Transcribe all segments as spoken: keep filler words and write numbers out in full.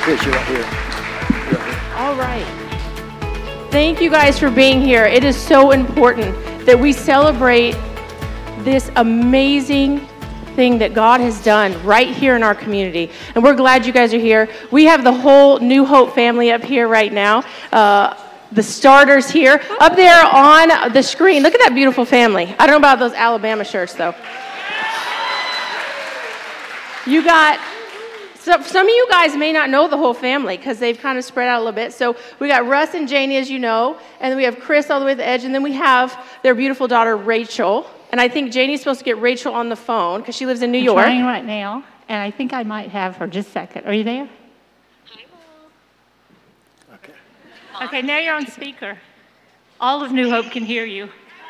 picture right here. Right here. All right. Thank you guys for being here. It is so important that we celebrate this amazing thing that God has done right here in our community. And we're glad you guys are here. We have the whole New Hope family up here right now. Uh, the starters here. Up there on the screen, look at that beautiful family. I don't know about those Alabama shirts, though. You got... So some of you guys may not know the whole family because they've kind of spread out a little bit. So we got Russ and Janie, as you know, and then we have Chris all the way to the edge, and then we have their beautiful daughter, Rachel. And I think Janie's supposed to get Rachel on the phone because she lives in New I'm York. trying right now, and I think I might have her. Just a second. Are you there? Hi, Mom. Okay. Okay, now you're on speaker. All of New Hope can hear you.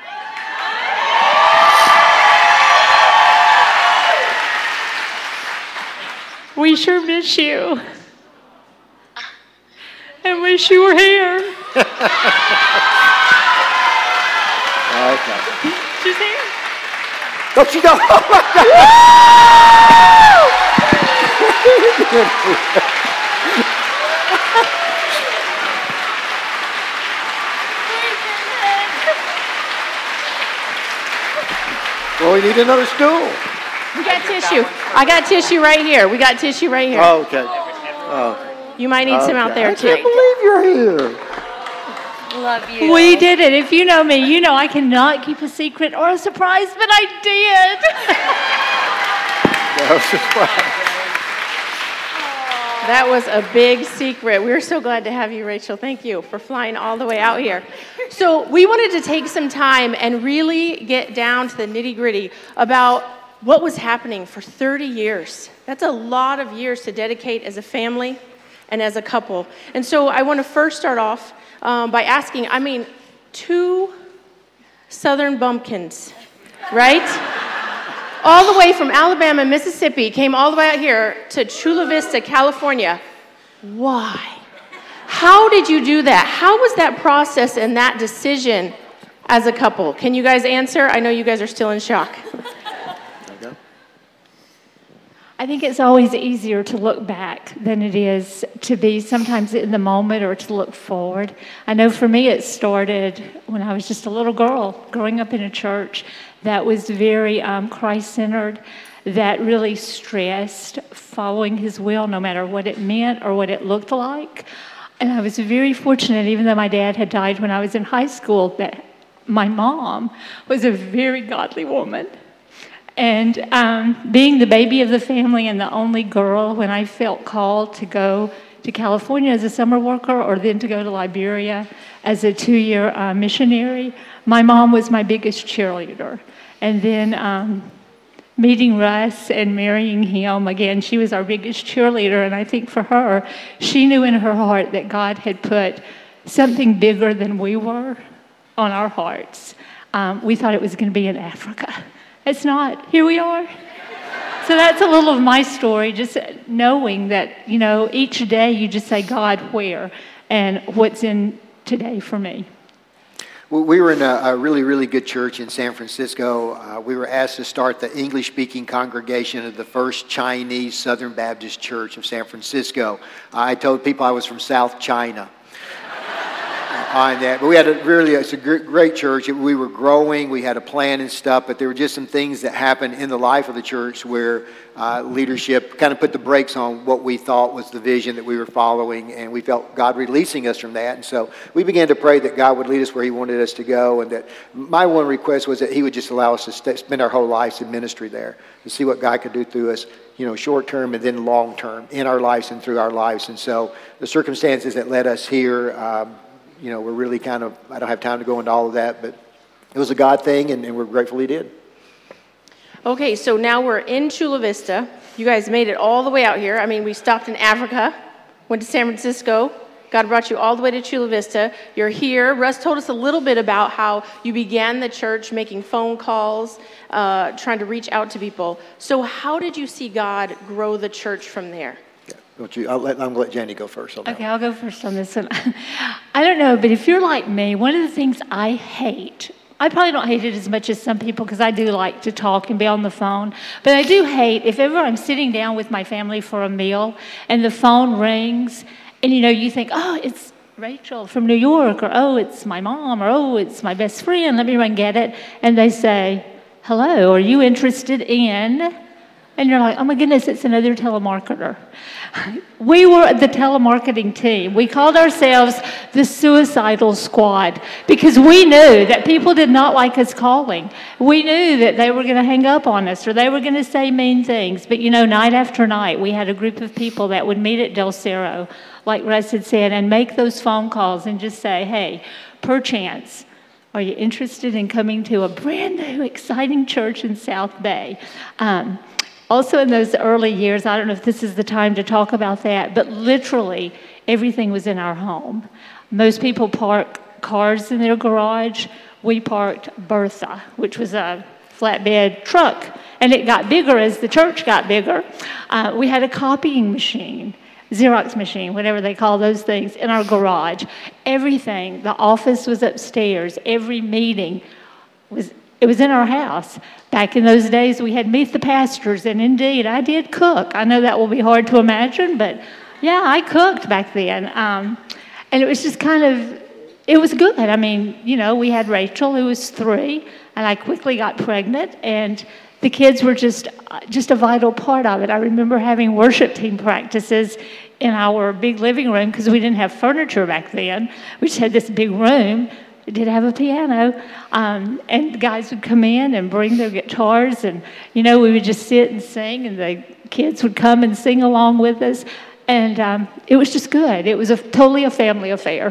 We sure miss you. And wish you were here. Okay. She's here. Don't you know? Well, we need another stool. We got tissue. I got tissue right here. We got tissue right here. Oh, okay. Oh, You might need some out there, I too. can't believe you're here. Love you. We did it. If you know me, you know I cannot keep a secret or a surprise, but I did. That was surprise. That was a big secret. We're so glad to have you, Rachel. Thank you for flying all the way out here. So we wanted to take some time and really get down to the nitty-gritty about what was happening for thirty years. That's a lot of years to dedicate as a family and as a couple. And so I want to first start off um, by asking, I mean, two Southern bumpkins, right? All the way from Alabama, Mississippi, came all the way out here to Chula Vista, California. Why? How did you do that? How was that process and that decision as a couple? Can you guys answer? I know you guys are still in shock. I think it's always easier to look back than it is to be sometimes in the moment or to look forward. I know for me it started when I was just a little girl growing up in a church that was very um, Christ-centered, that really stressed following His will no matter what it meant or what it looked like. And I was very fortunate, even though my dad had died when I was in high school, that my mom was a very godly woman. And um, being the baby of the family and the only girl, when I felt called to go to California as a summer worker or then to go to Liberia as a two-year uh, missionary, my mom was my biggest cheerleader. And then um, meeting Russ and marrying him, again, she was our biggest cheerleader. And I think for her, she knew in her heart that God had put something bigger than we were on our hearts. Um, we thought it was going to be in Africa. It's not. Here we are. So that's a little of my story, just knowing that, you know, each day you just say, God, where? And what's in today for me? Well, we were in a, a really, really good church in San Francisco. Uh, we were asked to start the English-speaking congregation of the first Chinese Southern Baptist Church of San Francisco. I told people I was from South China. On that, but we had a really it's a great church. We were growing, we had a plan and stuff, but there were just some things that happened in the life of the church where uh, leadership kind of put the brakes on what we thought was the vision that we were following, and we felt God releasing us from that. And so we began to pray that God would lead us where He wanted us to go, and that my one request was that He would just allow us to stay, spend our whole lives in ministry there, to see what God could do through us, you know, short term and then long term in our lives and through our lives. And so the circumstances that led us here, um, you know, we're really kind of, I don't have time to go into all of that, but it was a God thing, and, and we're grateful He did. Okay, so now we're in Chula Vista. You guys made it all the way out here. I mean, we stopped in Africa, went to San Francisco. God brought you all the way to Chula Vista. You're here. Russ told us a little bit about how you began the church making phone calls, uh, trying to reach out to people. So how did you see God grow the church from there? Don't you? I'll let, I'm going to let Janie go first on that. Okay, I'll go first on this one. I don't know, but if you're like me, one of the things I hate I probably don't hate it as much as some people because I do like to talk and be on the phone. But I do hate if ever I'm sitting down with my family for a meal and the phone rings and, you know, you think, oh, it's Rachel from New York, or oh, it's my mom, or oh, it's my best friend. Let me run get it. And they say, hello, are you interested in? And you're like, oh my goodness, it's another telemarketer. We were the telemarketing team. We called ourselves the suicidal squad because we knew that people did not like us calling. We knew that they were going to hang up on us or they were going to say mean things. But you know, night after night, we had a group of people that would meet at Del Cerro, like Russ had said, and make those phone calls and just say, hey, perchance, are you interested in coming to a brand new, exciting church in South Bay? Um, Also in those early years, I don't know if this is the time to talk about that, but literally everything was in our home. Most people park cars in their garage. We parked Bertha, which was a flatbed truck, and it got bigger as the church got bigger. Uh, we had a copying machine, Xerox machine, whatever they call those things, in our garage. Everything, the office was upstairs. Every meeting was It was in our house. Back in those days, we had Meet the Pastors, and indeed, I did cook. I know that will be hard to imagine, but yeah, I cooked back then. Um, and it was just kind of, it was good. I mean, you know, we had Rachel, who was three, and I quickly got pregnant, and the kids were just, just a vital part of it. I remember having worship team practices in our big living room because we didn't have furniture back then. We just had this big room. It did have a piano, um, and guys would come in and bring their guitars, and, you know, we would just sit and sing, and the kids would come and sing along with us, and um, it was just good. It was a, totally a family affair.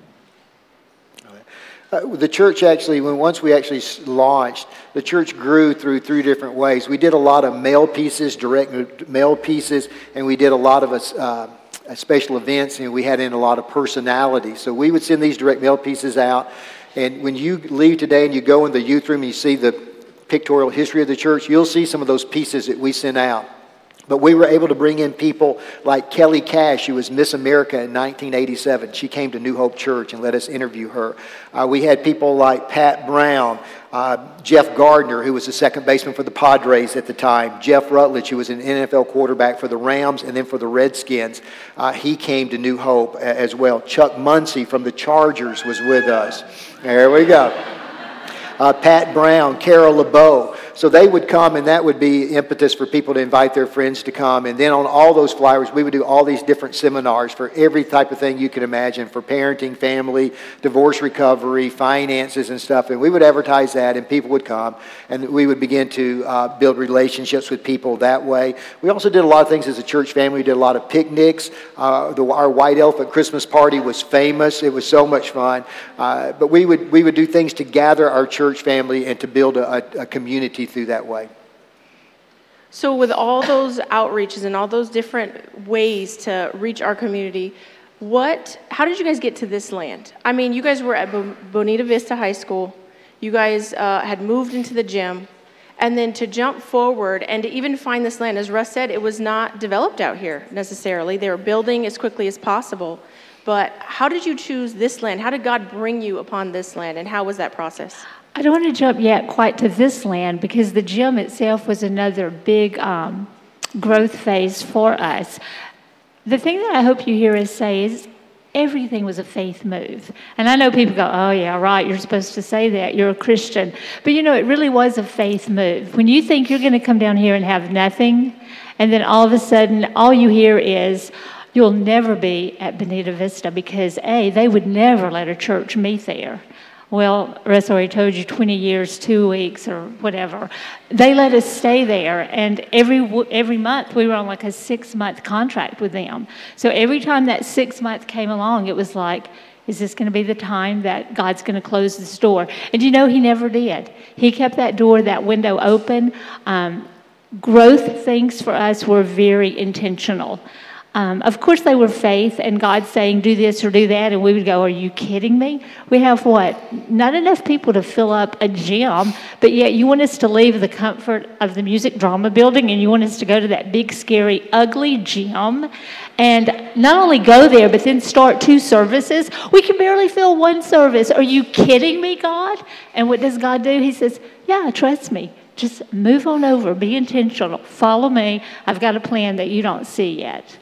Uh, the church actually, when once we actually launched, the church grew through three different ways. We did a lot of mail pieces, direct mail pieces, and we did a lot of us. Uh, special events, and we had in a lot of personalities. So we would send these direct mail pieces out, and when you leave today and you go in the youth room and you see the pictorial history of the church, you'll see some of those pieces that we sent out. But we were able to bring in people like Kelly Cash, who was Miss America in nineteen eighty-seven. She came to New Hope Church and let us interview her. Uh, we had people like Pat Brown, uh, Jeff Gardner, who was the second baseman for the Padres at the time, Jeff Rutledge, who was an N F L quarterback for the Rams and then for the Redskins. Uh, he came to New Hope as well. Chuck Muncy from the Chargers was with us. There we go. Uh, Pat Brown, Carol LeBeau. So they would come, and that would be impetus for people to invite their friends to come. And then on all those flyers, we would do all these different seminars for every type of thing you can imagine, for parenting, family, divorce recovery, finances and stuff. And we would advertise that, and people would come. And we would begin to uh, build relationships with people that way. We also did a lot of things as a church family. We did a lot of picnics. Uh, the, our White Elephant Christmas party was famous. It was so much fun. Uh, but we would, we would do things to gather our church family and to build a, a community through that way. So with all those outreaches and all those different ways to reach our community, what, how did you guys get to this land? I mean, you guys were at Bonita Vista High School. You guys uh, had moved into the gym. And then to jump forward and to even find this land, as Russ said, it was not developed out here necessarily. They were building as quickly as possible. But how did you choose this land? How did God bring you upon this land, and how was that process? I don't want to jump yet quite to this land because the gym itself was another big um, growth phase for us. The thing that I hope you hear us say is everything was a faith move. And I know people go, oh yeah, right, you're supposed to say that, you're a Christian. But you know, it really was a faith move. When you think you're going to come down here and have nothing, and then all of a sudden all you hear is, you'll never be at Bonita Vista because A, they would never let a church meet there. Well, Russ already told you twenty years, two weeks, or whatever. They let us stay there, and every every month we were on like a six-month contract with them. So every time that six month came along, it was like, is this going to be the time that God's going to close this door? And you know, He never did. He kept that door, that window open. Um, growth things for us were very intentional. Um, of course, they were faith and God saying, do this or do that. And we would go, are you kidding me? We have what? Not enough people to fill up a gym, but yet you want us to leave the comfort of the music drama building and you want us to go to that big, scary, ugly gym and not only go there, but then start two services. We can barely fill one service. Are you kidding me, God? And what does God do? He says, yeah, trust me. Just move on over. Be intentional. Follow me. I've got a plan that you don't see yet.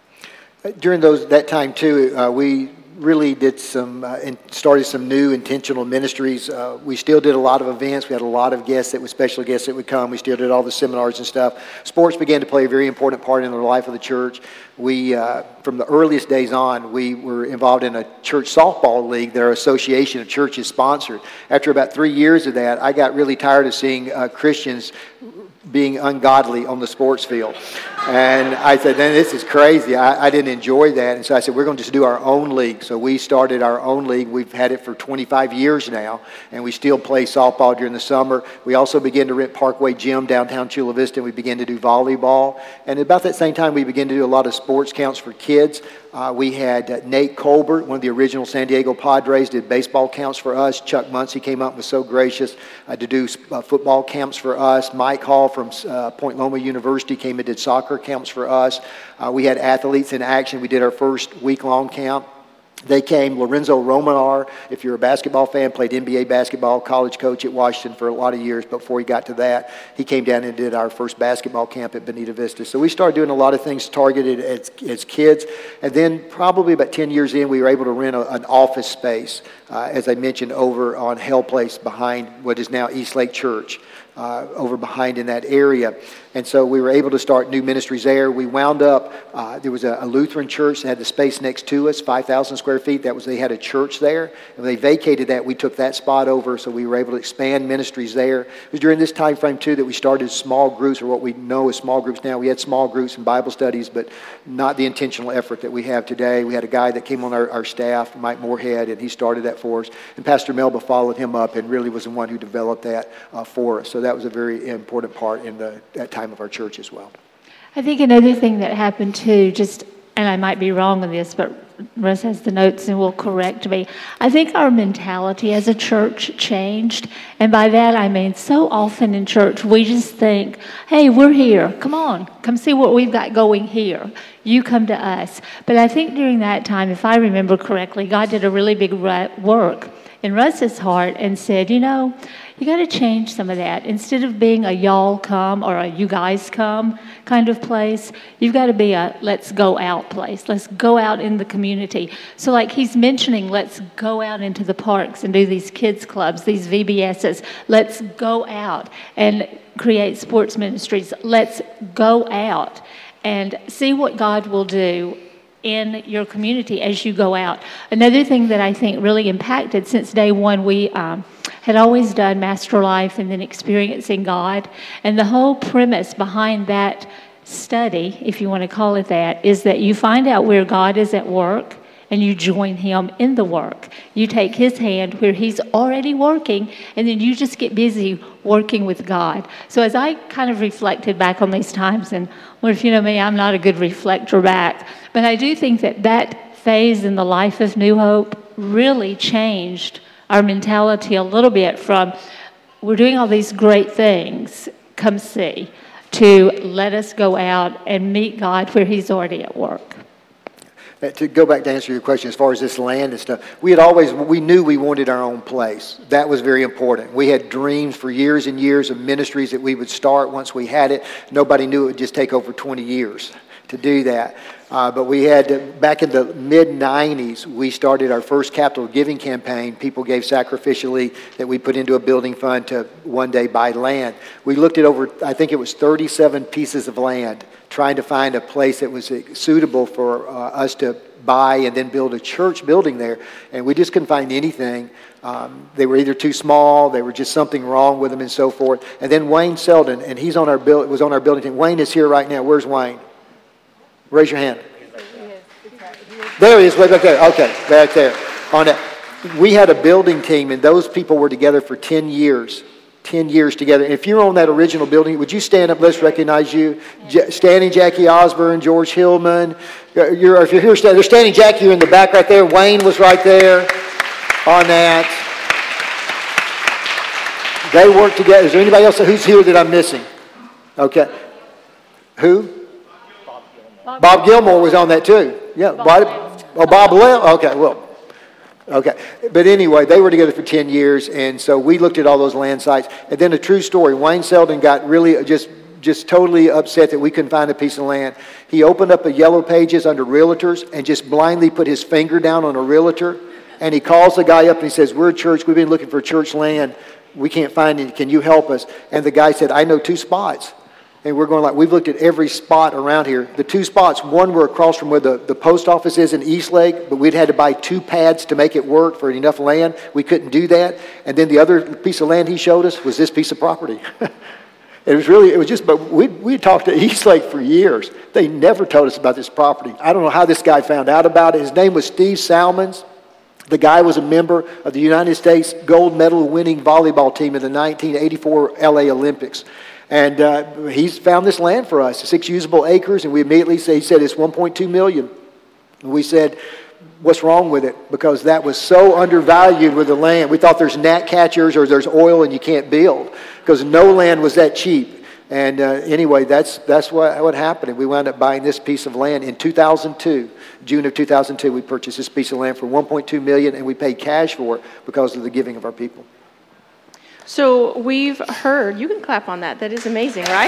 During those that time, too, uh, we really did some, uh, and started some new intentional ministries. Uh, we still did a lot of events. We had a lot of guests that were special guests that would come. We still did all the seminars and stuff. Sports began to play a very important part in the life of the church. We, uh, from the earliest days on, we were involved in a church softball league that our association of churches sponsored. After about three years of that, I got really tired of seeing uh, Christians being ungodly on the sports field. And I said, man, this is crazy. I, I didn't enjoy that. And so I said, we're going to just do our own league. So we started our own league. We've had it for twenty-five years now, and we still play softball during the summer. We also began to rent Parkway Gym downtown Chula Vista, and we began to do volleyball. And about that same time, we began to do a lot of sports camps for kids. Uh, we had uh, Nate Colbert, one of the original San Diego Padres, did baseball camps for us. Chuck Muncie came up and was so gracious uh, to do uh, football camps for us. Mike Hall from uh, Point Loma University came and did soccer camps for us. Uh, we had Athletes in Action. We did our first week-long camp. They came. Lorenzo Romanar, if you're a basketball fan, played N B A basketball, college coach at Washington for a lot of years. But before he got to that, he came down and did our first basketball camp at Bonita Vista. So we started doing a lot of things targeted as, as kids. And then probably about ten years in, we were able to rent a, an office space, uh, as I mentioned, over on Hell Place behind what is now East Lake Church. Uh, over behind in that area. And so we were able to start new ministries there. We wound up, uh, there was a, a Lutheran church that had the space next to us, five thousand square feet. That was, they had a church there. And when they vacated that, we took that spot over, so we were able to expand ministries there. It was during this time frame, too, that we started small groups, or what we know as small groups now. We had small groups and Bible studies, but not the intentional effort that we have today. We had a guy that came on our, our staff, Mike Moorhead, and he started that for us. And Pastor Melba followed him up and really was the one who developed that uh, for us. So that was a very important part in the, that time of our church as well. I think another thing that happened too, just, and I might be wrong on this, but Russ has the notes and will correct me. I think our mentality as a church changed. And by that I mean so often in church we just think, hey, we're here. Come on, come see what we've got going here. You come to us. But I think during that time, if I remember correctly, God did a really big work in Russ's heart and said, you know, you got to change some of that. Instead of being a y'all come or a you guys come kind of place, you've got to be a let's go out place. Let's go out in the community. So like he's mentioning, let's go out into the parks and do these kids clubs, these V B S's. Let's go out and create sports ministries. Let's go out and see what God will do in your community as you go out. Another thing that I think really impacted since day one, we um, had always done Master Life and then Experiencing God. And the whole premise behind that study, if you want to call it that, is that you find out where God is at work and you join him in the work. You take his hand where he's already working, and then you just get busy working with God. So as I kind of reflected back on these times, and well, if you know me, I'm not a good reflector back, but I do think that that phase in the life of New Hope really changed our mentality a little bit from we're doing all these great things, come see, to let us go out and meet God where he's already at work. To go back to answer your question, as far as this land and stuff, we had always, we knew we wanted our own place. That was very important. We had dreams for years and years of ministries that we would start once we had it. Nobody knew it would just take over twenty years to do that. Uh, but we had, to, back in the mid nineties, we started our first capital giving campaign. People gave sacrificially that we put into a building fund to one day buy land. We looked at over, I think it was thirty-seven pieces of land, trying to find a place that was suitable for uh, us to buy and then build a church building there. And we just couldn't find anything. Um, they were either too small, they were just something wrong with them and so forth. And then Wayne Selden, and he's on our build, was on our building team. Wayne is here right now. Where's Wayne? Raise your hand. There he is, way back there. Okay, back there. On it. We had a building team, and those people were together for ten years. ten years together. And if you're on that original building, would you stand up? Let's recognize you. J- standing Jackie Osborne, George Hillman. You're, if you're here, they're standing Jackie, you're in the back right there. Wayne was right there on that. They work together. Is there anybody else who's here that I'm missing? Okay. Who? Bob Gilmore. Bob Gilmore was on that too. Yeah. Bob oh, Bob Lell. Okay, well. Okay. But anyway, they were together for ten years, and so we looked at all those land sites. And then a true story, Wayne Selden got really just, just totally upset that we couldn't find a piece of land. He opened up a Yellow Pages under realtors and just blindly put his finger down on a realtor, and he calls the guy up and he says, we're a church, we've been looking for church land. We can't find it. Can you help us? And the guy said, I know two spots. And we're going like, we've looked at every spot around here. The two spots, one were across from where the, the post office is in Eastlake, but we'd had to buy two pads to make it work for enough land. We couldn't do that. And then the other piece of land he showed us was this piece of property. It was really, it was just, but we we talked to Eastlake for years. They never told us about this property. I don't know how this guy found out about it. His name was Steve Salmons. The guy was a member of the United States gold medal winning volleyball team in the nineteen eighty-four L A Olympics. And uh, he's found this land for us, six usable acres, and we immediately said, he said it's one point two million dollars. And we said, what's wrong with it? Because that was so undervalued with the land. We thought there's gnat catchers or there's oil and you can't build, because no land was that cheap. And uh, anyway, that's that's what, what happened. And we wound up buying this piece of land in two thousand two. June of two thousand two, we purchased this piece of land for one point two million dollars, and we paid cash for it because of the giving of our people. So we've heard, you can clap on that, that is amazing, right?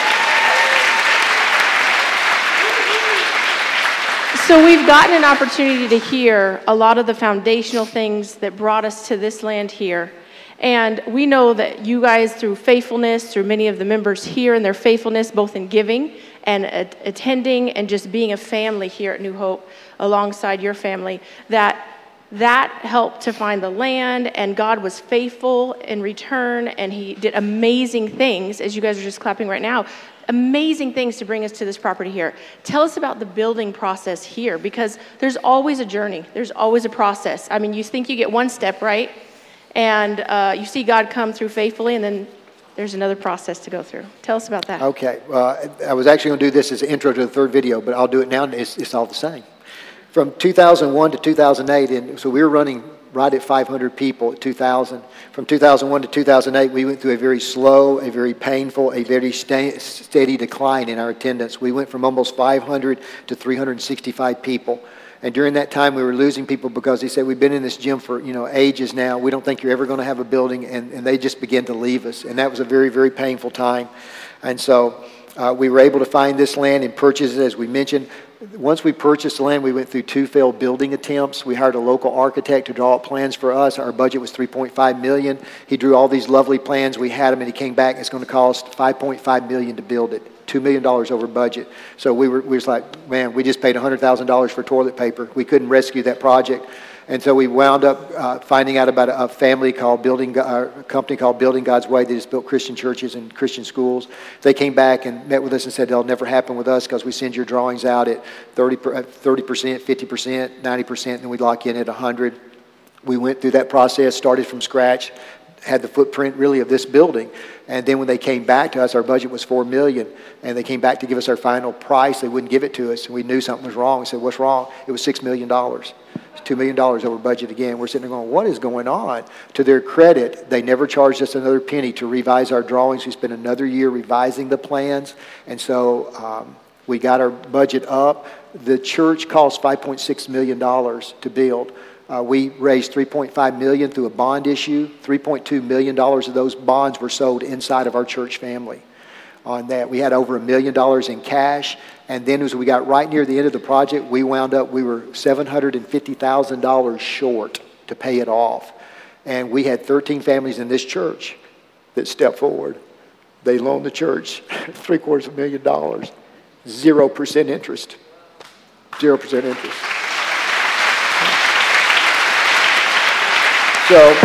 So we've gotten an opportunity to hear a lot of the foundational things that brought us to this land here. And we know that you guys, through faithfulness, through many of the members here and their faithfulness, both in giving and uh, attending and just being a family here at New Hope alongside your family, that that helped to find the land, and God was faithful in return, and he did amazing things, as you guys are just clapping right now, amazing things to bring us to this property here. Tell us about the building process here, because there's always a journey. There's always a process. I mean, you think you get one step, right? And uh, you see God come through faithfully, and then there's another process to go through. Tell us about that. Okay. Uh, I was actually going to do this as an intro to the third video, but I'll do it now. It's, it's all the same. From two thousand one to two thousand eight, and so we were running right at five hundred people at two thousand. From two thousand one to two thousand eight, we went through a very slow, a very painful, a very sta- steady decline in our attendance. We went from almost five hundred to three hundred sixty-five people. And during that time, we were losing people because they said, we've been in this gym for, you know, ages now. We don't think you're ever going to have a building. And, and they just began to leave us. And that was a very, very painful time. And so uh, we were able to find this land and purchase it, as we mentioned. Once we purchased the land, we went through two failed building attempts. We hired a local architect to draw up plans for us. Our budget was three point five million dollars. He drew all these lovely plans. We had them, and he came back. It's going to cost five point five million dollars to build it, two million dollars over budget. So we were we was like, man, we just paid one hundred thousand dollars for toilet paper. We couldn't rescue that project. And so we wound up uh, finding out about a, a family called Building, uh, a company called Building God's Way. They just built Christian churches and Christian schools. They came back and met with us and said, that'll never happen with us because we send your drawings out at thirty percent, fifty percent, ninety percent, and we lock in at one hundred. We went through that process, started from scratch, had the footprint really of this building. And then when they came back to us, our budget was four million dollars. And they came back to give us our final price. They wouldn't give it to us. And we knew something was wrong. We said, what's wrong? It was six million dollars. two million dollars over budget again. We're sitting there going, what is going on? To their credit, they never charged us another penny to revise our drawings. We spent another year revising the plans. And so um, we got our budget up. The church cost five point six million dollars to build. Uh, we raised three point five million dollars through a bond issue. three point two million dollars of those bonds were sold inside of our church family. On that, we had over a million dollars in cash. And then as we got right near the end of the project, we wound up, we were seven hundred fifty thousand dollars short to pay it off. And we had thirteen families in this church that stepped forward. They loaned the church three quarters of a million dollars, zero percent interest, zero percent interest. So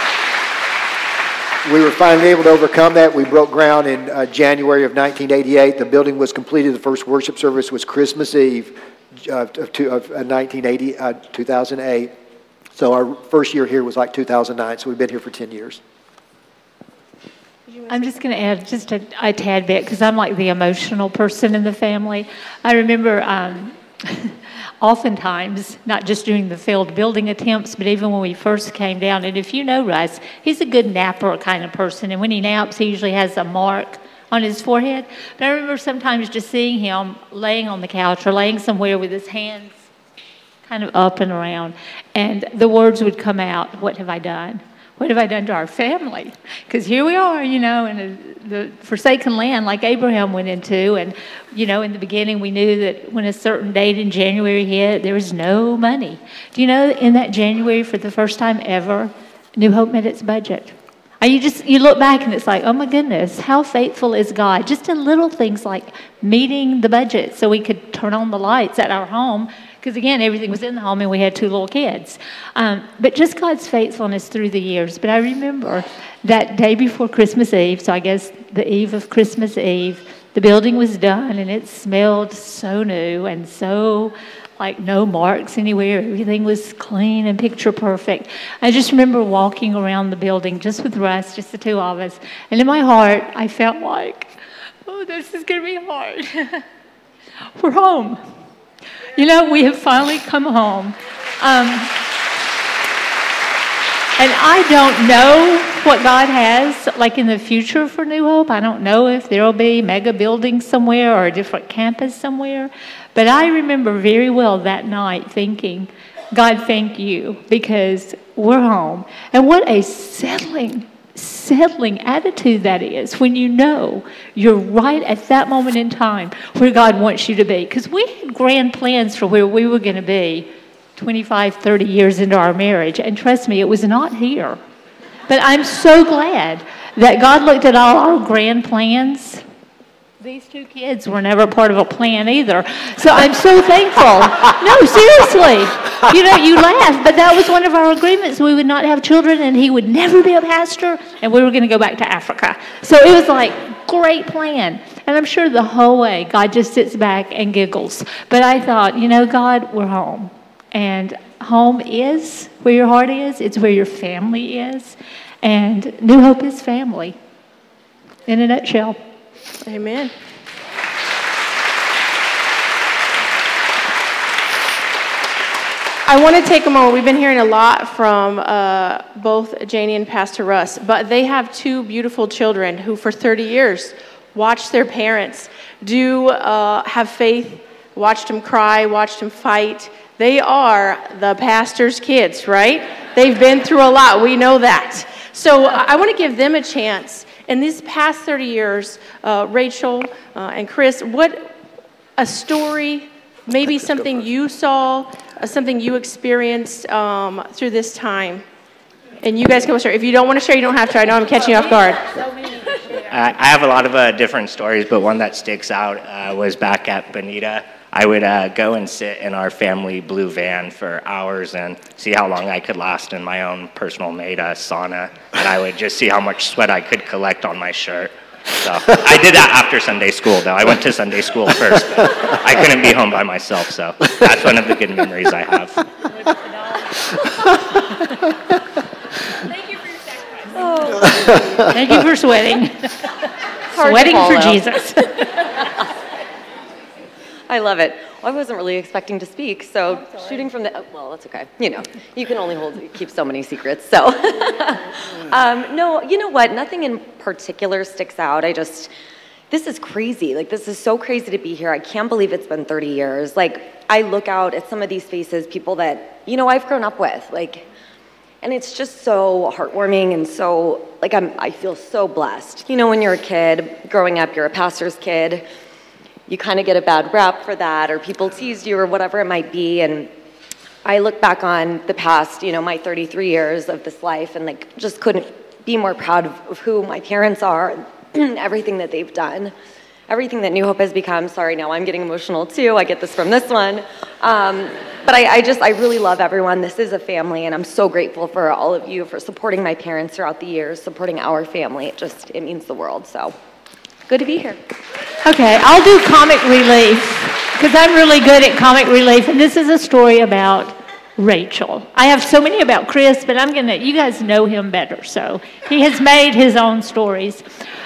we were finally able to overcome that. We broke ground in uh, January of nineteen eighty-eight. The building was completed. The first worship service was Christmas Eve uh, of, to, of uh, nineteen eighty, uh, two thousand eight. So our first year here was like two thousand nine. So we've been here for ten years. I'm just going to add just a, a tad bit because I'm like the emotional person in the family. I remember um, oftentimes, not just during the failed building attempts, but even when we first came down, and if you know Russ, he's a good napper kind of person, and when he naps, he usually has a mark on his forehead. But I remember sometimes just seeing him laying on the couch or laying somewhere with his hands kind of up and around, and the words would come out, "What have I done? What have I done to our family?" Because here we are, you know, in a, the forsaken land like Abraham went into. And, you know, in the beginning we knew that when a certain date in January hit, there was no money. Do you know that in that January, for the first time ever, New Hope met its budget? And you just, you look back and it's like, oh my goodness, how faithful is God? Just in little things like meeting the budget so we could turn on the lights at our home. Because again, everything was in the home and we had two little kids. Um, but just God's faithfulness through the years. But I remember that day before Christmas Eve, so I guess the eve of Christmas Eve, the building was done and it smelled so new and so like no marks anywhere. Everything was clean and picture perfect. I just remember walking around the building just with Russ, just the two of us. And in my heart, I felt like, oh, this is going to be hard. We're home. You know, we have finally come home. Um, and I don't know what God has, like in the future for New Hope. I don't know if there will be mega buildings somewhere or a different campus somewhere. But I remember very well that night thinking, God, thank you, because we're home. And what a settling settling attitude that is when you know you're right at that moment in time where God wants you to be. Because we had grand plans for where we were going to be twenty-five, thirty years into our marriage. And trust me, it was not here. But I'm so glad that God looked at all our grand plans. These two kids were never part of a plan either. So I'm so thankful. No, seriously. You know, you laugh, but that was one of our agreements. We would not have children, and he would never be a pastor, and we were going to go back to Africa. So it was like, great plan. And I'm sure the whole way, God just sits back and giggles. But I thought, you know, God, we're home. And home is where your heart is. It's where your family is. And New Hope is family, in a nutshell. Amen. I want to take a moment. We've been hearing a lot from uh, both Janie and Pastor Russ, but they have two beautiful children who for thirty years watched their parents do uh, have faith, watched them cry, watched them fight. They are the pastor's kids, right? They've been through a lot. We know that. So I want to give them a chance. In these past thirty years, uh, Rachel uh, and Chris, what a story, maybe something you saw, uh, something you experienced um, through this time. And you guys can share. If you don't want to share, you don't have to. I know I'm catching you off guard. Uh, I have a lot of uh, different stories, but one that sticks out uh, was back at Bonita. I would uh, go and sit in our family blue van for hours and see how long I could last in my own personal made uh, sauna. And I would just see how much sweat I could collect on my shirt. So I did that after Sunday school, though. I went to Sunday school first. But I couldn't be home by myself, so that's one of the good memories I have. Thank you for your sacrifice. Oh. Thank you for sweating. Sweating for Jesus. I love it. Well, I wasn't really expecting to speak, so shooting from the, oh, well, that's okay. You know, you can only hold, keep so many secrets, so. um, no, you know what? Nothing in particular sticks out. I just, this is crazy. Like, this is so crazy to be here. I can't believe it's been thirty years. Like, I look out at some of these faces, people that, you know, I've grown up with, like, and it's just so heartwarming and so, like, I'm, I feel so blessed. You know, when you're a kid, growing up, you're a pastor's kid, you kind of get a bad rap for that, or people tease you, or whatever it might be. And I look back on the past, you know, my thirty-three years of this life, and like just couldn't be more proud of, of who my parents are and everything that they've done, everything that New Hope has become. Sorry, now I'm getting emotional too. I get this from this one. Um, but I, I just, I really love everyone. This is a family, and I'm so grateful for all of you for supporting my parents throughout the years, supporting our family. It just, it means the world. So good to be here. Okay, I'll do comic relief because I'm really good at comic relief. And this is a story about Rachel. I have so many about Chris, but I'm gonna, you guys know him better, so he has made his own stories.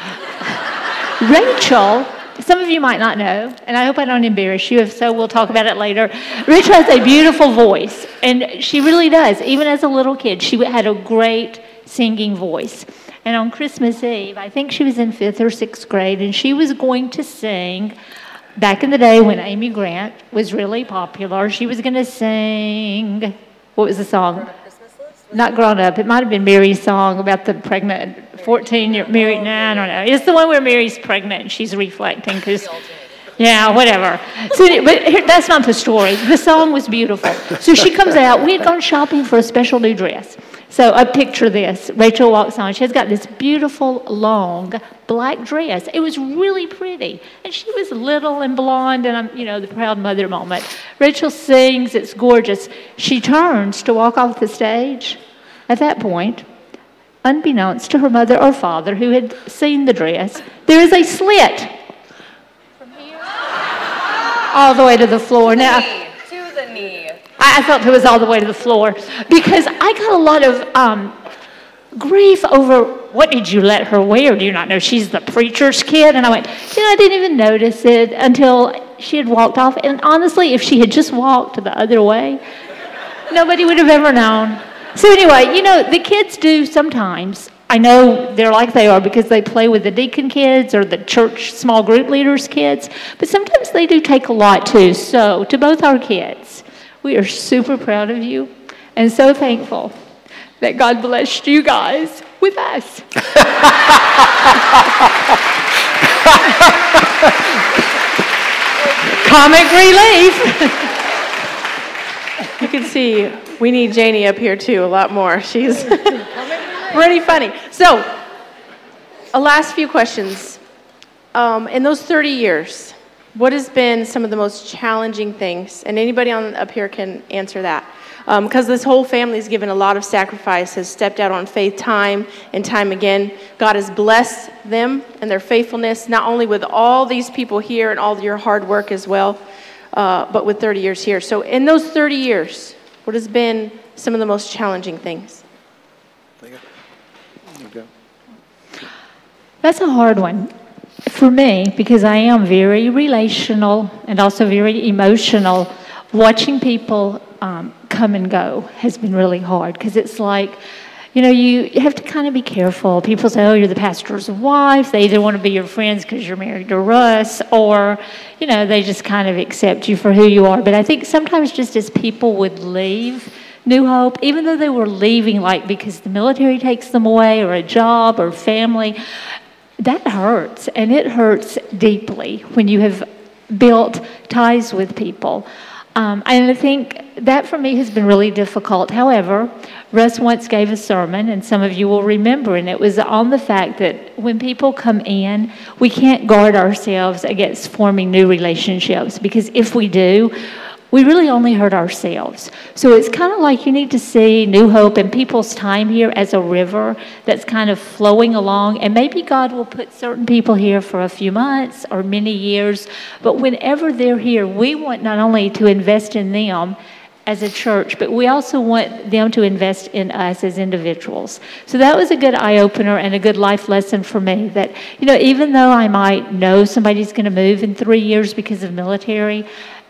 Rachel, some of you might not know, and I hope I don't embarrass you, if so, we'll talk about it later. Rachel has a beautiful voice, and she really does. Even as a little kid, she had a great singing voice. And on Christmas Eve, I think she was in fifth or sixth grade, and she was going to sing. Back in the day when Amy Grant was really popular, she was going to sing, what was the song? Not Grown Up. It might have been Mary's song about the pregnant fourteen year married. No, I don't know. It's the one where Mary's pregnant and she's reflecting because, yeah, whatever. So, but here, that's not the story. The song was beautiful. So she comes out. We had gone shopping for a special new dress. So I picture this. Rachel walks on. She's got this beautiful, long, black dress. It was really pretty. And she was little and blonde, and I'm, you know, the proud mother moment. Rachel sings. It's gorgeous. She turns to walk off the stage. At that point, unbeknownst to her mother or father, who had seen the dress, there is a slit from here all the way to the floor. Now, To the knee. I felt it was all the way to the floor because I got a lot of um, grief over, what did you let her wear? Do you not know she's the preacher's kid? And I went, you know, I didn't even notice it until she had walked off. And honestly, if she had just walked the other way, nobody would have ever known. So anyway, you know, the kids do sometimes. I know they're like they are because they play with the deacon kids or the church small group leaders' kids. But sometimes they do take a lot too. So to both our kids, we are super proud of you and so thankful that God blessed you guys with us. Comic relief. You can see we need Janie up here too a lot more. She's pretty funny. So, a last few questions. Um, in those thirty years, what has been some of the most challenging things? And anybody on up here can answer that. Because um, this whole family has given a lot of sacrifice, has stepped out on faith time and time again. God has blessed them and their faithfulness, not only with all these people here and all your hard work as well, uh, but with thirty years here. So in those thirty years, what has been some of the most challenging things? That's a hard one for me because I am very relational and also very emotional. Watching people um, come and go has been really hard because it's like, you know, you, you have to kind of be careful. People say, oh, you're the pastor's wife. They either want to be your friends because you're married to Russ, or, you know, they just kind of accept you for who you are. But I think sometimes just as people would leave New Hope, even though they were leaving like because the military takes them away or a job or family, that hurts, and it hurts deeply when you have built ties with people. Um, and I think that for me has been really difficult. However, Russ once gave a sermon, and some of you will remember, and it was on the fact that when people come in, we can't guard ourselves against forming new relationships, because if we do, we really only hurt ourselves. So it's kind of like you need to see New Hope and people's time here as a river that's kind of flowing along. And maybe God will put certain people here for a few months or many years. But whenever they're here, we want not only to invest in them as a church, but we also want them to invest in us as individuals. So that was a good eye-opener and a good life lesson for me that, you know, even though I might know somebody's going to move in three years because of military,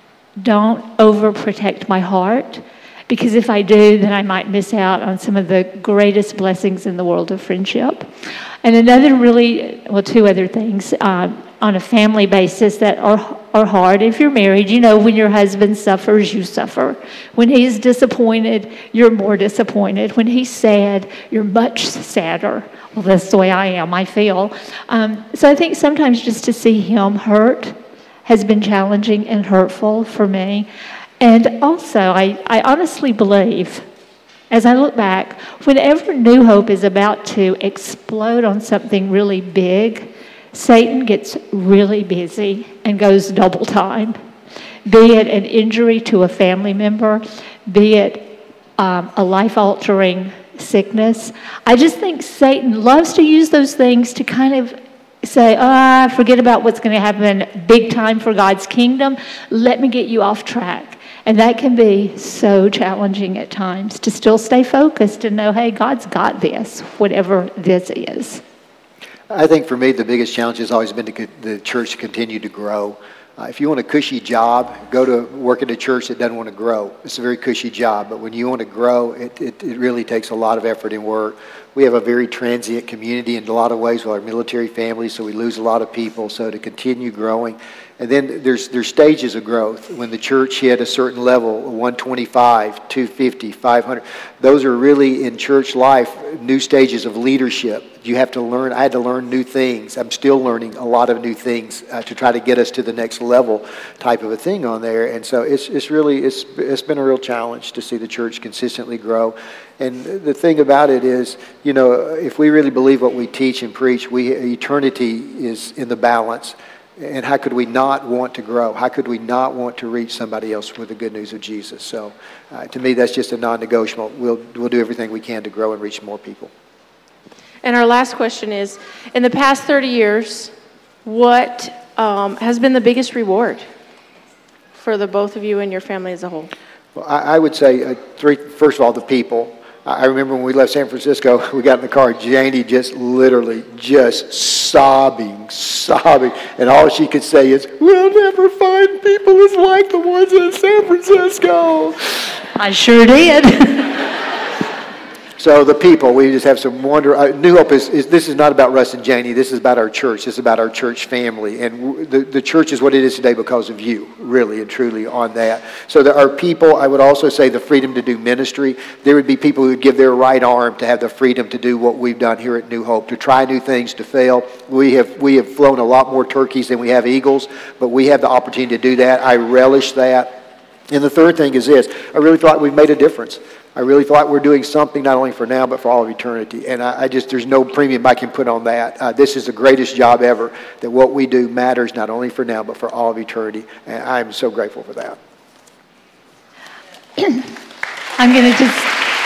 don't overprotect my heart, because if I do, then I might miss out on some of the greatest blessings in the world of friendship. And another really, well, two other things um, on a family basis that are are hard. If you're married, you know when your husband suffers, you suffer. When he's disappointed, you're more disappointed. When he's sad, you're much sadder. Well, that's the way I am, I feel. Um, so I think sometimes just to see him hurt has been challenging and hurtful for me. And also, I, I honestly believe, as I look back, whenever New Hope is about to explode on something really big, Satan gets really busy and goes double time. Be it an injury to a family member, be it um, a life-altering sickness. I just think Satan loves to use those things to kind of say, ah, forget about what's going to happen big time for God's kingdom. Let me get you off track. And that can be so challenging at times to still stay focused and know, hey, God's got this, whatever this is. I think for me, the biggest challenge has always been to co- the church to continue to grow. Uh, if you want a cushy job, go to work at a church that doesn't want to grow. It's a very cushy job, but when you want to grow, it, it, it really takes a lot of effort and work. We have a very transient community in a lot of ways with our military families, so we lose a lot of people. So to continue growing, and then there's there's stages of growth. When the church hit a certain level, one twenty-five, two fifty, five hundred, those are really in church life new stages of leadership. You have to learn. I had to learn new things. I'm still learning a lot of new things uh, to try to get us to the next level type of a thing on there. And so it's it's really it's it's been a real challenge to see the church consistently grow. And the thing about it is, you know, if we really believe what we teach and preach, we eternity is in the balance. And how could we not want to grow? How could we not want to reach somebody else with the good news of Jesus? So uh, to me, that's just a non-negotiable. We'll, we'll do everything we can to grow and reach more people. And our last question is, in the past thirty years, what um, has been the biggest reward for the both of you and your family as a whole? Well, I, I would say, uh, three. First of all, the people. I remember when we left San Francisco, we got in the car, Janie just literally just sobbing, sobbing. And all she could say is, we'll never find people as like the ones in San Francisco. I sure did. So the people, we just have some wonder. Uh, New Hope is, is, this is not about Russ and Janie. This is about our church. This is about our church family. And w- the, the church is what it is today because of you, really and truly on that. So there are people, I would also say the freedom to do ministry. There would be people who would give their right arm to have the freedom to do what we've done here at New Hope, to try new things, to fail. We have, we have flown a lot more turkeys than we have eagles, but we have the opportunity to do that. I relish that. And the third thing is this. I really thought we've made a difference. I really thought we're doing something not only for now, but for all of eternity. And I, I just, there's no premium I can put on that. Uh, this is the greatest job ever, that what we do matters not only for now, but for all of eternity. And I'm so grateful for that. I'm going to just,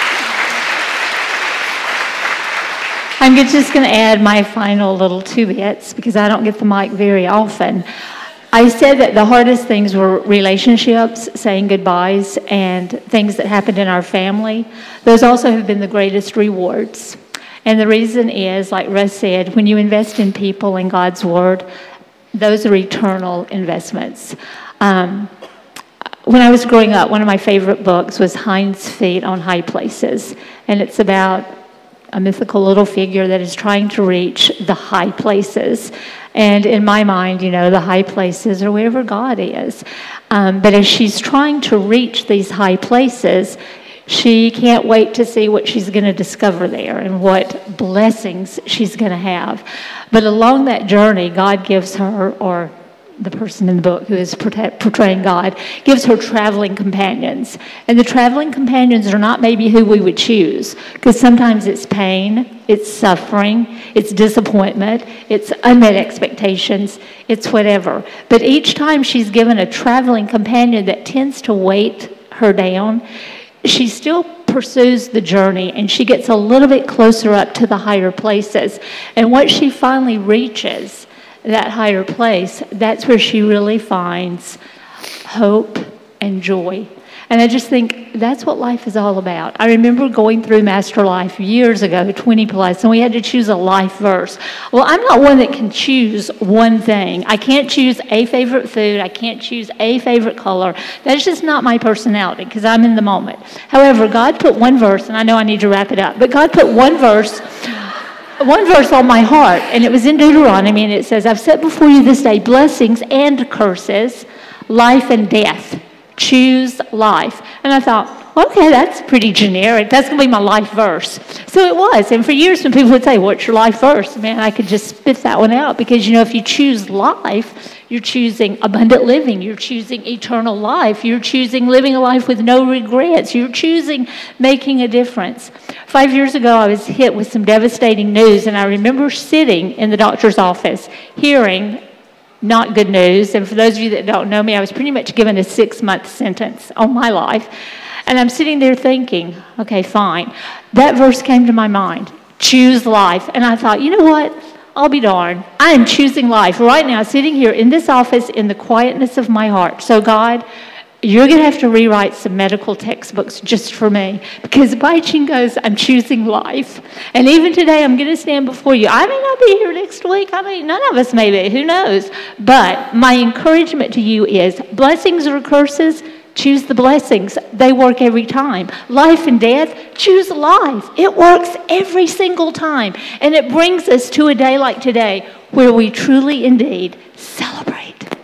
I'm just going to add my final little two bits because I don't get the mic very often. I said that the hardest things were relationships, saying goodbyes, and things that happened in our family. Those also have been the greatest rewards. And the reason is, like Russ said, when you invest in people and God's Word, those are eternal investments. Um, when I was growing up, one of my favorite books was Hind's Feet on High Places. And it's about a mythical little figure that is trying to reach the high places. And in my mind, you know, the high places are wherever God is. Um, but as she's trying to reach these high places, she can't wait to see what she's going to discover there and what blessings she's going to have. But along that journey, God gives her, or the person in the book who is portraying God, gives her traveling companions. And the traveling companions are not maybe who we would choose, because sometimes it's pain, it's suffering, it's disappointment, it's unmet expectations, it's whatever. But each time she's given a traveling companion that tends to weight her down, she still pursues the journey, and she gets a little bit closer up to the higher places. And what she finally reaches, that higher place, that's where she really finds hope and joy. And I just think that's what life is all about. I remember going through Master Life years ago, twenty plus, and we had to choose a life verse. Well, I'm not one that can choose one thing. I can't choose a favorite food. I can't choose a favorite color. That's just not my personality because I'm in the moment. However, God put one verse, and I know I need to wrap it up, but God put one verse One verse on my heart, and it was in Deuteronomy, and it says, I've set before you this day blessings and curses, life and death. Choose life. And I thought, okay, that's pretty generic. That's going to be my life verse. So it was. And for years when people would say, what's your life verse? Man, I could just spit that one out because, you know, if you choose life, you're choosing abundant living. You're choosing eternal life. You're choosing living a life with no regrets. You're choosing making a difference. Five years ago, I was hit with some devastating news, and I remember sitting in the doctor's office hearing not good news. And for those of you that don't know me, I was pretty much given a six-month sentence on my life. And I'm sitting there thinking, okay, fine. That verse came to my mind, choose life. And I thought, you know what? I'll be darned. I am choosing life right now, sitting here in this office in the quietness of my heart. So God, you're going to have to rewrite some medical textbooks just for me, because Bai Ching goes, I'm choosing life. And even today, I'm going to stand before you. I may not be here next week. I mean, none of us may be. Who knows? But my encouragement to you is blessings or curses, choose the blessings. They work every time. Life and death, choose life. It works every single time. And it brings us to a day like today where we truly indeed celebrate.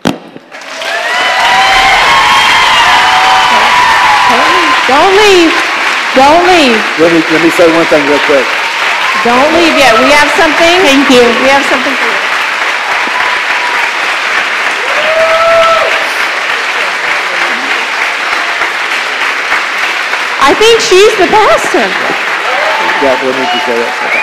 Don't leave. Don't leave. Let me, let me say one thing real quick. Don't leave yet. We have something. Thank you. We have something for you. I think she's the pastor. Yeah, let me just say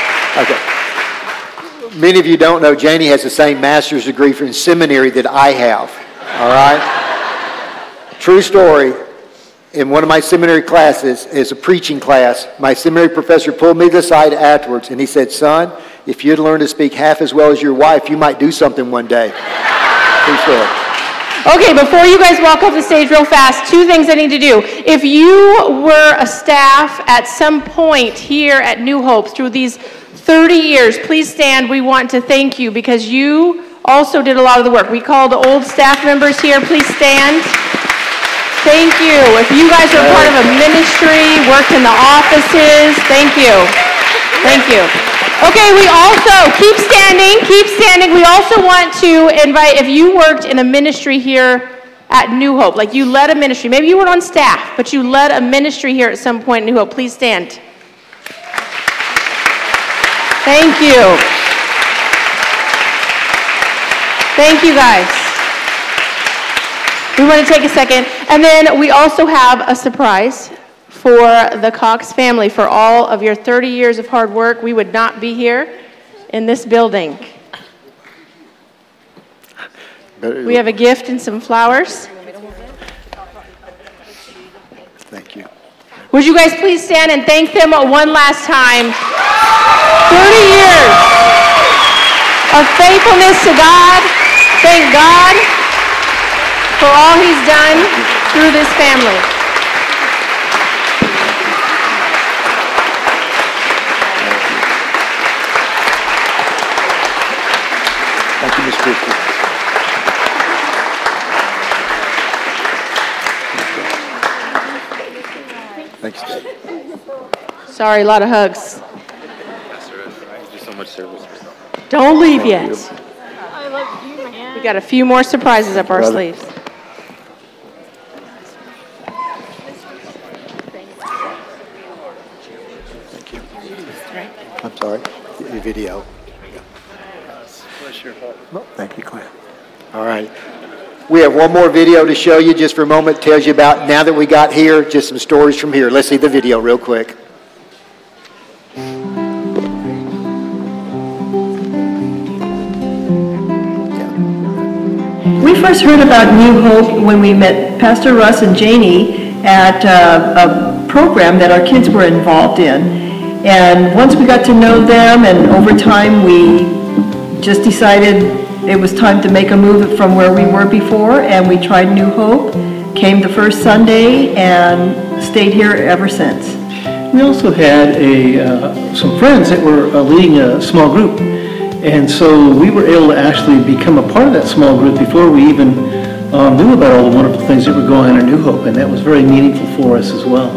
that. Okay. Many of you don't know, Janie has the same master's degree from seminary that I have. All right? True story. In one of my seminary classes, it's a preaching class, my seminary professor pulled me to the side afterwards and he said, son, if you'd learn to speak half as well as your wife, you might do something one day. True story. Okay, before you guys walk off the stage real fast, two things I need to do. If you were a staff at some point here at New Hope through these thirty years, please stand. We want to thank you because you also did a lot of the work. We called the old staff members here. Please stand. Thank you. If you guys are part of a ministry, worked in the offices, thank you. Thank you. Okay, we also, keep standing, keep standing. We also want to invite, if you worked in a ministry here at New Hope, like you led a ministry, maybe you weren't on staff, but you led a ministry here at some point in New Hope, please stand. Thank you. Thank you, guys. We want to take a second. And then we also have a surprise for the Cox family. For all of your thirty years of hard work, we would not be here in this building. We have a gift and some flowers. Thank you. Would you guys please stand and thank them one last time? thirty years of faithfulness to God. Thank God for all he's done through this family. Thank you, Miz Christie. Thanks, Dad. Sorry, a lot of hugs. That's all right. Thank you so much, service. Don't leave yet. I love you, man. We got a few more surprises up our Brother. sleeves. Thank you. I'm sorry. Your video. No, thank you, Clint. All right. We have one more video to show you just for a moment. It tells you about now that we got here, just some stories from here. Let's see the video real quick. We first heard about New Hope when we met Pastor Russ and Janie at uh, a program that our kids were involved in. And once we got to know them, and over time we just decided it was time to make a move from where we were before, and we tried New Hope, came the first Sunday, and stayed here ever since. We also had a, uh, some friends that were uh, leading a small group, and so we were able to actually become a part of that small group before we even um, knew about all the wonderful things that were going on in New Hope, and that was very meaningful for us as well.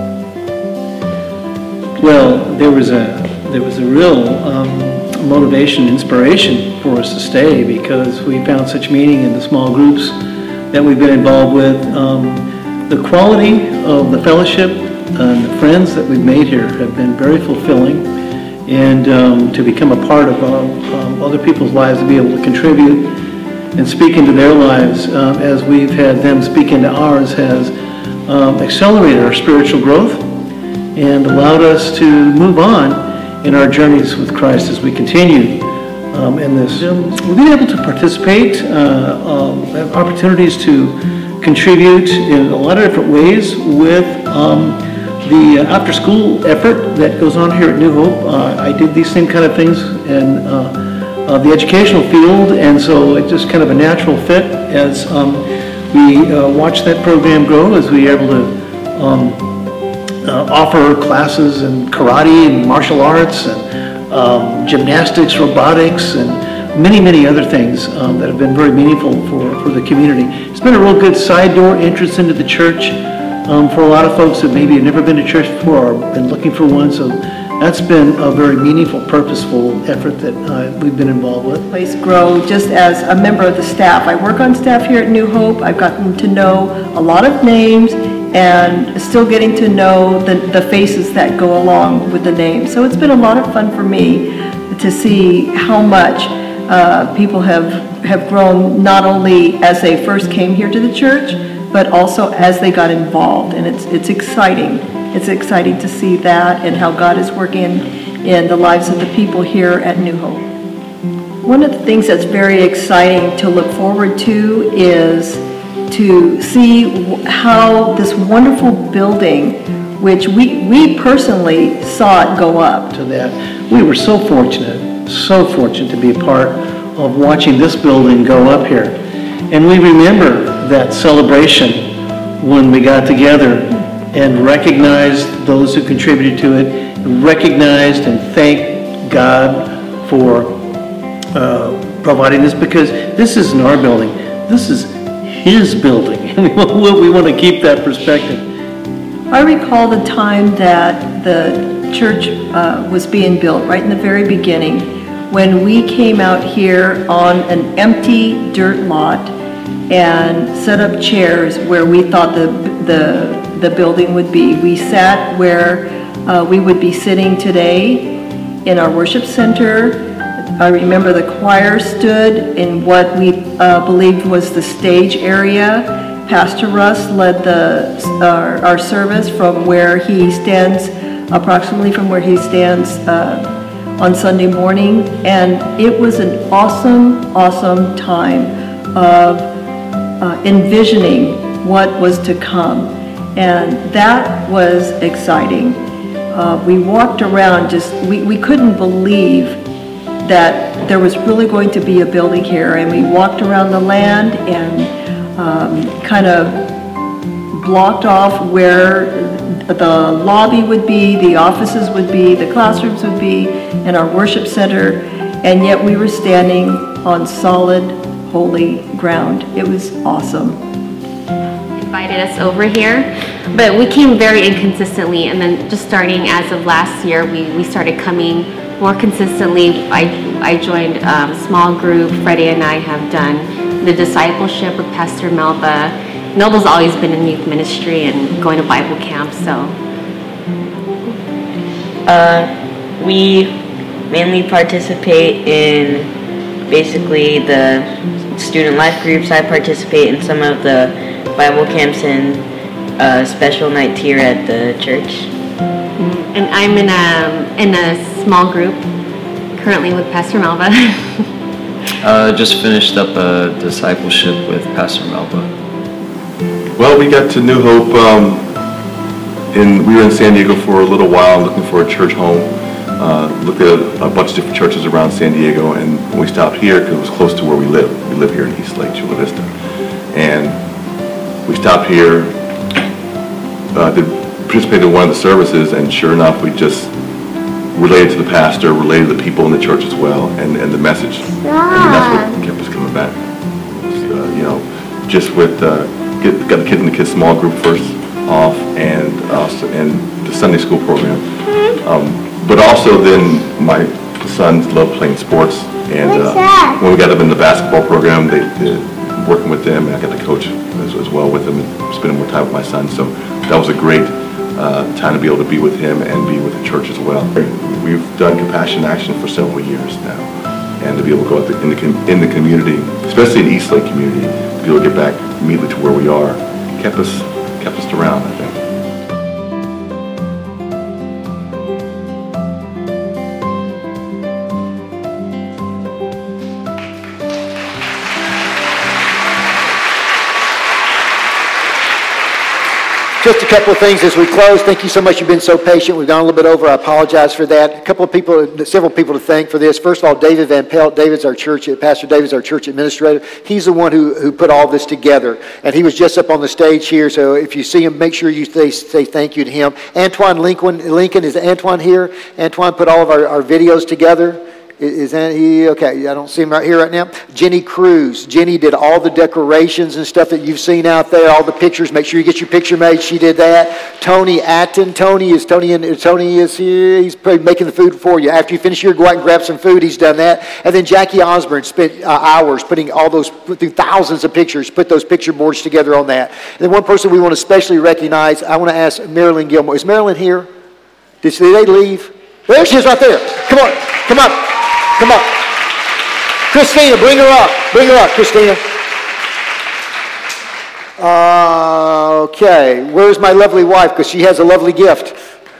Well, there was a, there was a real um, motivation, inspiration for us to stay because we found such meaning in the small groups that we've been involved with. Um, the quality of the fellowship and the friends that we've made here have been very fulfilling, and um, to become a part of um, um, other people's lives, to be able to contribute and speak into their lives um, as we've had them speak into ours has um, accelerated our spiritual growth and allowed us to move on in our journeys with Christ as we continue um, in this. Um, we've been able to participate, uh, um, have opportunities to contribute in a lot of different ways with um, the after-school effort that goes on here at New Hope. Uh, I did these same kind of things in uh, uh, the educational field, and so it's just kind of a natural fit as um, we uh, watch that program grow, as we are able to um, uh, offer classes in karate and martial arts and um, gymnastics, robotics, and many, many other things um, that have been very meaningful for, for the community. It's been a real good side door entrance into the church um, for a lot of folks that maybe have never been to church before or been looking for one. So that's been a very meaningful, purposeful effort that uh, we've been involved with. Place grow just as a member of the staff. I work on staff here at New Hope. I've gotten to know a lot of names and still getting to know the, the faces that go along with the names. So it's been a lot of fun for me to see how much uh, people have, have grown, not only as they first came here to the church, but also as they got involved. And it's, it's exciting. It's exciting to see that and how God is working in the lives of the people here at New Hope. One of the things that's very exciting to look forward to is to see how this wonderful building, which we, we personally saw it go up. To that, we were so fortunate, so fortunate to be a part of watching this building go up here. And we remember that celebration when we got together and recognized those who contributed to it, recognized and thanked God for uh, providing this, because this isn't our building, this is His building, and we want to keep that perspective. I recall the time that the church uh, was being built, right in the very beginning, when we came out here on an empty dirt lot and set up chairs where we thought the, the, the building would be. We sat where uh, we would be sitting today in our worship center. I remember the choir stood in what we uh, believed was the stage area. Pastor Russ led the, our, our service from where he stands, approximately from where he stands uh, on Sunday morning. And it was an awesome, awesome time of uh, envisioning what was to come. And that was exciting. Uh, we walked around just, we, we couldn't believe that there was really going to be a building here, and we walked around the land and um, kind of blocked off where the lobby would be, the offices would be, the classrooms would be, and our worship center, and yet we were standing on solid, holy ground. It was awesome. Invited us over here, but we came very inconsistently, and then just starting as of last year, we, we started coming more consistently. I, I joined a small group. Freddie and I have done the discipleship with Pastor Melba. Melba's always been in youth ministry and going to Bible camp, so. Uh, we mainly participate in basically the student life groups. I participate in some of the Bible camps and uh, special night here at the church. And I'm in a, in a small group, currently with Pastor Melba. uh, just finished up a discipleship with Pastor Melba. Well, we got to New Hope, um, in, we were in San Diego for a little while looking for a church home. Uh, looked at a, a bunch of different churches around San Diego, and when we stopped here, because it was close to where we live. We live here in East Lake, Chula Vista. And we stopped here, uh, did participated in one of the services, and sure enough, we just related to the pastor, related to the people in the church as well, and, and the message. Yeah. I mean, that's what kept us coming back. Uh, you know, just with uh, get, got the kids in the kids small group first off, and also and the Sunday school program. Um, but also then my sons love playing sports, and uh, when we got them in the basketball program, they, they working with them, and I got to coach as, as well with them and spending more time with my son. So that was a great Uh, time to be able to be with him and be with the church as well. We've done Compassion Action for several years now, and to be able to go out the, in, the, in the community, especially in the East Lake community, to be able to get back immediately to where we are, kept us, kept us around, I think. Just a couple of things as we close. Thank you so much. You've been so patient. We've gone a little bit over. I apologize for that. A couple of people, several people to thank for this. First of all, David Van Pelt. David's our church, Pastor David's our church administrator. He's the one who, who put all this together. And he was just up on the stage here. So if you see him, make sure you say, say thank you to him. Antoine Lincoln, Lincoln is Antoine here? Antoine put all of our, our videos together. Is that he? Okay, I don't see him right here right now. Jenny Cruz. Jenny did all the decorations and stuff that you've seen out there, all the pictures. Make sure you get your picture made. She did that. Tony Atton. Tony is Tony and Tony is here. He's probably making the food for you. After you finish here, go out and grab some food. He's done that. And then Jackie Osborne spent uh, hours putting all those, through thousands of pictures, put those picture boards together on that. And then one person we want to especially recognize, I want to ask Marilyn Gilmore. Is Marilyn here? Did they leave? There she is right there. Come on. Come on. Come on. Christina, bring her up. Bring her up, Christina. Uh, okay. Where's my lovely wife? Because she has a lovely gift.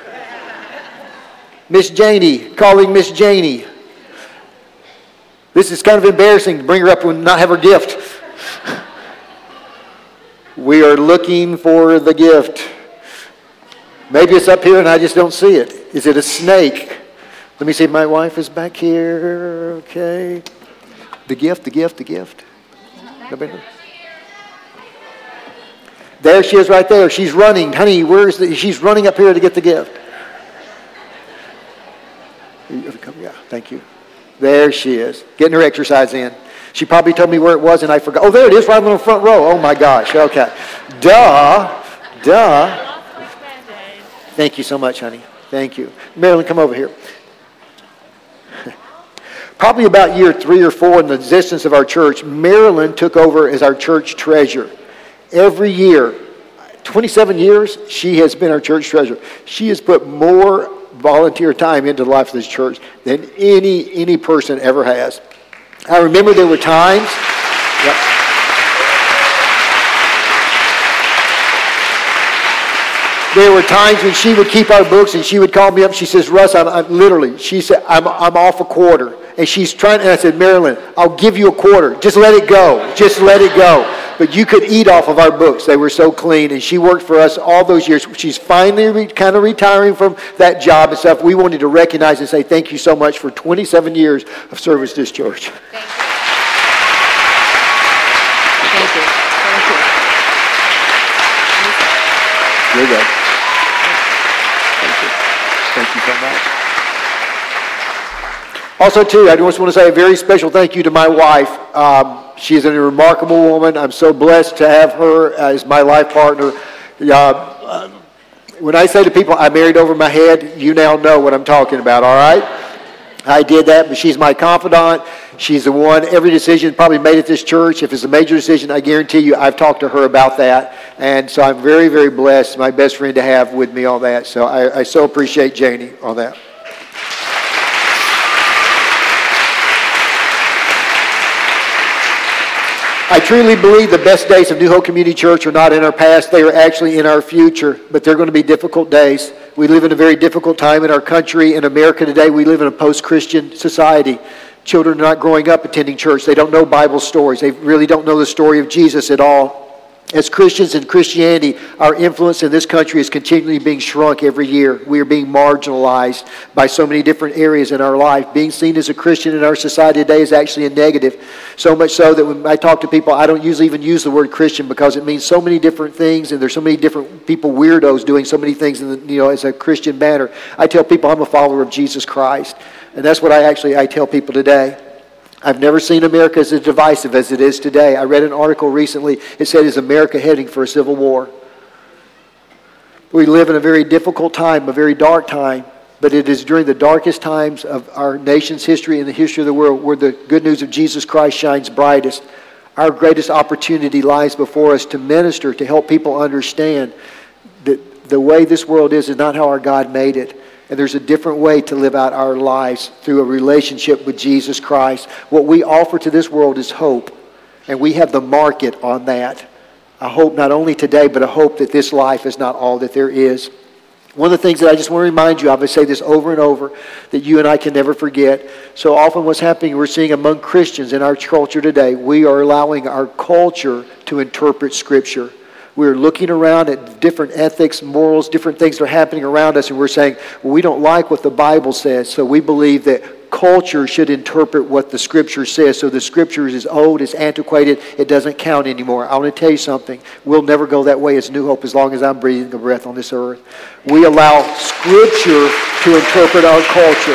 Miss Janie. Calling Miss Janie. This is kind of embarrassing to bring her up and not have her gift. We are looking for the gift. Maybe it's up here and I just don't see it. Is it a snake? Let me see if my wife is back here. Okay. The gift, the gift, the gift. There she is right there. She's running. Honey, where's the, she's running up here to get the gift. Yeah, thank you. There she is. Getting her exercise in. She probably told me where it was and I forgot. Oh, there it is, right on the front row. Oh my gosh. Okay. Duh. Duh. Thank you so much, honey. Thank you. Marilyn, come over here. Probably about year three or four in the existence of our church, Marilyn took over as our church treasurer. Every year, twenty-seven years, she has been our church treasurer. She has put more volunteer time into the life of this church than any, any person ever has. I remember there were times... Yep. There were times when she would keep our books and she would call me up. She says, Russ, I'm, I'm literally, she said, I'm, I'm off a quarter. And she's trying, and I said, Marilyn, I'll give you a quarter. Just let it go. Just let it go. But you could eat off of our books. They were so clean. And she worked for us all those years. She's finally re- kind of retiring from that job and stuff. We wanted to recognize and say thank you so much for twenty-seven years of service to this church. Thank you. Thank you. Thank you. You're good. Thank you. Thank you so much. Also, too, I just want to say a very special thank you to my wife. Um, she is a remarkable woman. I'm so blessed to have her as my life partner. Uh, when I say to people, I married over my head, you now know what I'm talking about, all right? I did that, but she's my confidant. She's the one, every decision probably made at this church. If it's a major decision, I guarantee you I've talked to her about that. And so I'm very, very blessed, my best friend to have with me on that. So I, I so appreciate Janie on that. I truly believe the best days of New Hope Community Church are not in our past. They are actually in our future, but they're going to be difficult days. We live in a very difficult time in our country. In America today, we live in a post-Christian society. Children are not growing up attending church. They don't know Bible stories. They really don't know the story of Jesus at all. As Christians in Christianity, our influence in this country is continually being shrunk every year. We are being marginalized by so many different areas in our life. Being seen as a Christian in our society today is actually a negative. So much so that when I talk to people, I don't usually even use the word Christian because it means so many different things, and there's so many different people, weirdos, doing so many things in the, you know, as a Christian manner. I tell people I'm a follower of Jesus Christ, and that's what I actually I tell people today. I've never seen America as divisive as it is today. I read an article recently. It said, is America heading for a civil war? We live in a very difficult time, a very dark time, but it is during the darkest times of our nation's history and the history of the world where the good news of Jesus Christ shines brightest. Our greatest opportunity lies before us to minister, to help people understand that the way this world is is not how our God made it. And there's a different way to live out our lives through a relationship with Jesus Christ. What we offer to this world is hope. And we have the market on that. A hope not only today, but a hope that this life is not all that there is. One of the things that I just want to remind you of, I say this over and over, that you and I can never forget. So often what's happening, we're seeing among Christians in our culture today, we are allowing our culture to interpret Scripture. We're looking around at different ethics, morals, different things that are happening around us, and we're saying, well, we don't like what the Bible says, so we believe that culture should interpret what the Scripture says. So the Scripture is old, it's antiquated, it doesn't count anymore. I want to tell you something. We'll never go that way as New Hope as long as I'm breathing a breath on this earth. We allow Scripture to interpret our culture.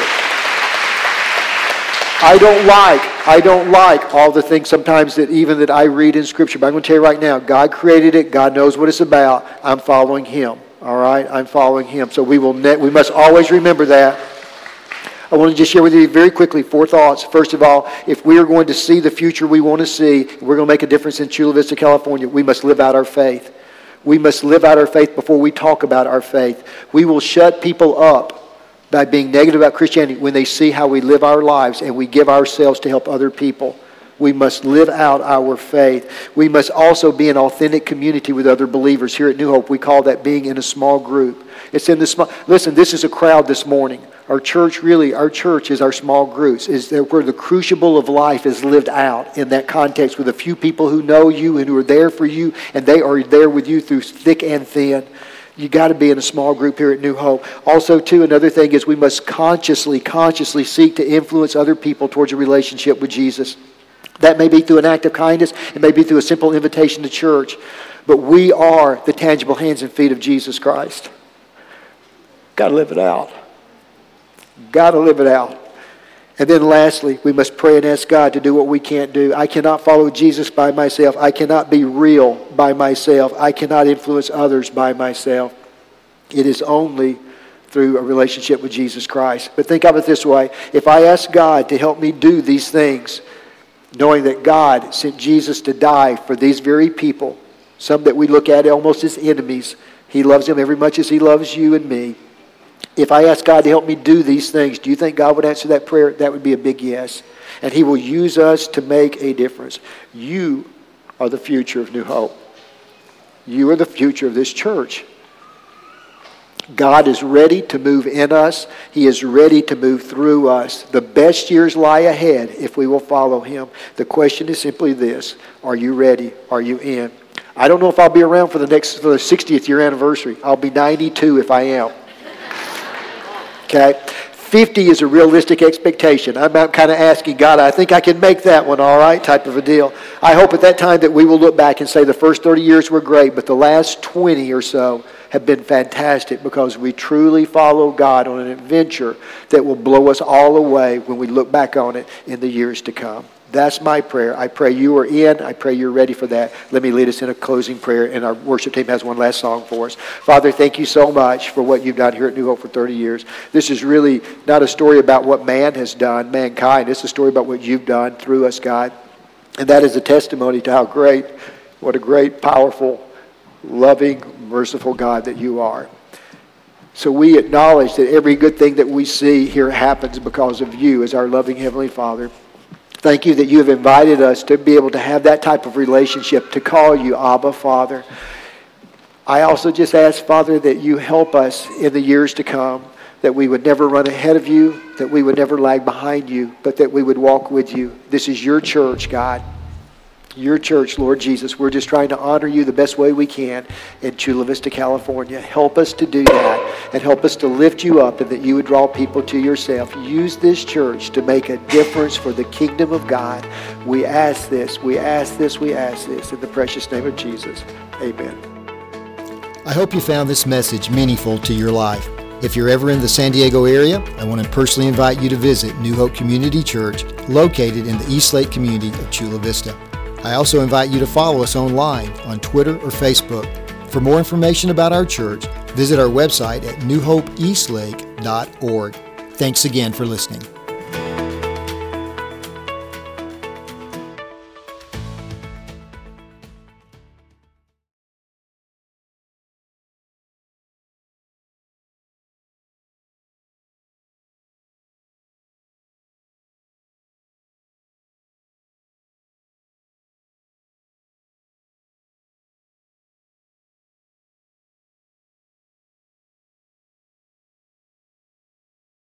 I don't like, I don't like all the things sometimes that even that I read in Scripture. But I'm going to tell you right now, God created it. God knows what it's about. I'm following Him. All right? I'm following Him. So we will. Ne- we must always remember that. I want to just share with you very quickly four thoughts. First of all, if we are going to see the future we want to see, we're going to make a difference in Chula Vista, California, we must live out our faith. We must live out our faith before we talk about our faith. We will shut people up by being negative about Christianity when they see how we live our lives and we give ourselves to help other people. We must live out our faith. We must also be an authentic community with other believers. Here at New Hope, we call that being in a small group. It's in the small. Listen, this is a crowd this morning. Our church, really, our church is our small groups. Is where the crucible of life is lived out in that context with a few people who know you and who are there for you, and they are there with you through thick and thin. You got to be in a small group here at New Hope. Also, too, another thing is we must consciously, consciously seek to influence other people towards a relationship with Jesus. That may be through an act of kindness. It may be through a simple invitation to church. But we are the tangible hands and feet of Jesus Christ. Got to live it out. Got to live it out. And then lastly, we must pray and ask God to do what we can't do. I cannot follow Jesus by myself. I cannot be real by myself. I cannot influence others by myself. It is only through a relationship with Jesus Christ. But think of it this way. If I ask God to help me do these things, knowing that God sent Jesus to die for these very people, some that we look at almost as enemies, He loves them every much as He loves you and me. If I ask God to help me do these things, do you think God would answer that prayer? That would be a big yes. And He will use us to make a difference. You are the future of New Hope. You are the future of this church. God is ready to move in us. He is ready to move through us. The best years lie ahead if we will follow Him. The question is simply this: are you ready? Are you in? I don't know if I'll be around for the next for the sixtieth year anniversary. I'll be ninety-two if I am. Okay? fifty is a realistic expectation. I'm, I'm kind of asking God, I think I can make that one, all right, type of a deal. I hope at that time that we will look back and say the first thirty years were great, but the last twenty or so have been fantastic because we truly follow God on an adventure that will blow us all away when we look back on it in the years to come. That's my prayer. I pray you are in. I pray you're ready for that. Let me lead us in a closing prayer, and our worship team has one last song for us. Father, thank you so much for what you've done here at New Hope for thirty years. This is really not a story about what man has done, mankind. It's a story about what you've done through us, God. And that is a testimony to how great, what a great, powerful, loving, merciful God that you are. So we acknowledge that every good thing that we see here happens because of you as our loving Heavenly Father. Thank you that you have invited us to be able to have that type of relationship, to call you Abba, Father. I also just ask, Father, that you help us in the years to come, that we would never run ahead of you, that we would never lag behind you, but that we would walk with you. This is your church, God. Your church, Lord Jesus. We're just trying to honor you the best way we can in Chula Vista, California. Help us to do that and help us to lift you up and that you would draw people to yourself. Use this church to make a difference for the kingdom of God. We ask this, we ask this, we ask this in the precious name of Jesus. Amen. I hope you found this message meaningful to your life. If you're ever in the San Diego area, I want to personally invite you to visit New Hope Community Church, located in the Eastlake community of Chula Vista. I also invite you to follow us online on Twitter or Facebook. For more information about our church, visit our website at new hope eastlake dot org. Thanks again for listening.